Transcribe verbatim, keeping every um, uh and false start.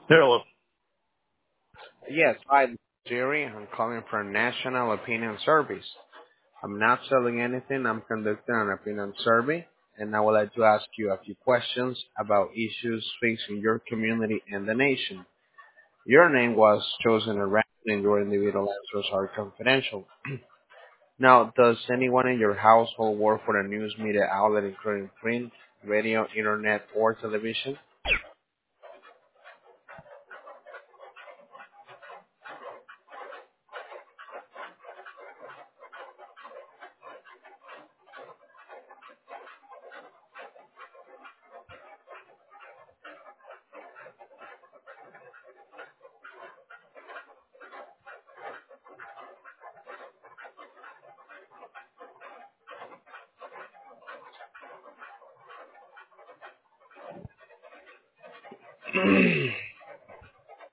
Hello. Yes, hi, Jerry. I'm calling from National Opinion Service. I'm not selling anything. I'm conducting an opinion survey, and I would like to ask you a few questions about issues facing your community and the nation. Your name was chosen at random, and your individual answers are confidential. Now, does anyone in your household work for a news media outlet, including print, radio, internet, or television?